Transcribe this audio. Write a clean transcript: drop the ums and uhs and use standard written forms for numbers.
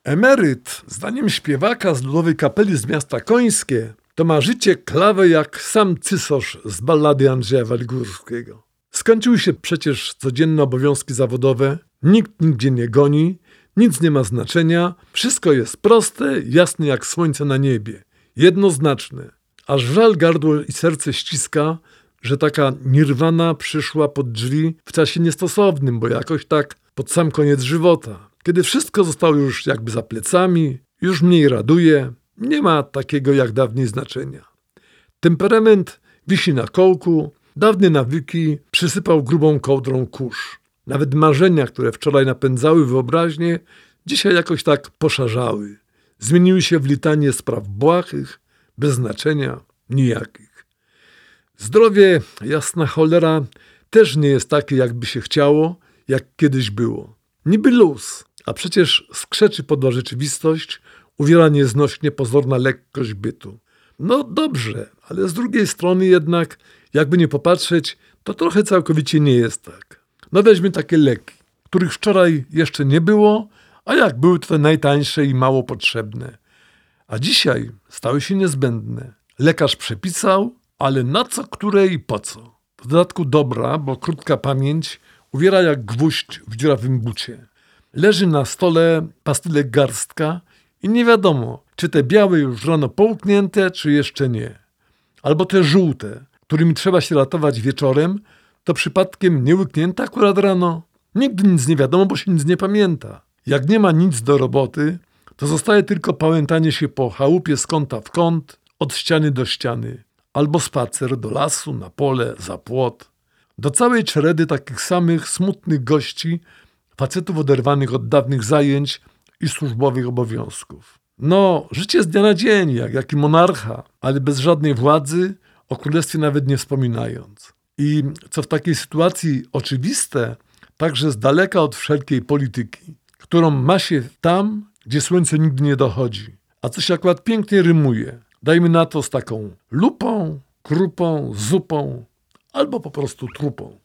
Emeryt, zdaniem śpiewaka z ludowej kapeli z miasta Końskie, to ma życie klawe jak sam Cysosz z ballady Andrzeja Waligórskiego. Skończyły się przecież codzienne obowiązki zawodowe, nikt nigdzie nie goni, nic nie ma znaczenia, wszystko jest proste, jasne jak słońce na niebie, jednoznaczne. Aż żal gardło i serce ściska, że taka nirwana przyszła pod drzwi w czasie niestosownym, bo jakoś tak pod sam koniec żywota. Kiedy wszystko zostało już jakby za plecami, już mniej raduje, nie ma takiego jak dawniej znaczenia. Temperament wisi na kołku, dawne nawyki przysypał grubą kołdrą kurz. Nawet marzenia, które wczoraj napędzały wyobraźnię, dzisiaj jakoś tak poszarzały. Zmieniły się w litanię spraw błahych, bez znaczenia, nijakich. Zdrowie, jasna cholera, też nie jest takie, jakby się chciało, jak kiedyś było. Niby luz, a przecież skrzeczy podła rzeczywistość, uwiera nieznośnie pozorna lekkość bytu. No dobrze, ale z drugiej strony jednak, jakby nie popatrzeć, to trochę całkowicie nie jest tak. No weźmy takie leki, których wczoraj jeszcze nie było, a jak były to te najtańsze i mało potrzebne. A dzisiaj stały się niezbędne. Lekarz przepisał, ale na co, które i po co. W dodatku dobra, bo krótka pamięć uwiera jak gwóźdź w dziurawym bucie. Leży na stole pastylek garstka i nie wiadomo, czy te białe już rano połknięte, czy jeszcze nie. Albo te żółte, którymi trzeba się ratować wieczorem, to przypadkiem nie łyknięte akurat rano. Nigdy nic nie wiadomo, bo się nic nie pamięta. Jak nie ma nic do roboty, to zostaje tylko pałętanie się po chałupie z kąta w kąt, od ściany do ściany. Albo spacer do lasu, na pole, za płot. Do całej czeredy takich samych smutnych gości, facetów oderwanych od dawnych zajęć i służbowych obowiązków. No, życie z dnia na dzień, jak jaki monarcha, ale bez żadnej władzy, o królestwie nawet nie wspominając. I co w takiej sytuacji oczywiste, także z daleka od wszelkiej polityki, którą ma się tam, gdzie słońce nigdy nie dochodzi. A co się akurat pięknie rymuje. Dajmy na to z taką lupą, krupą, zupą albo po prostu trupą.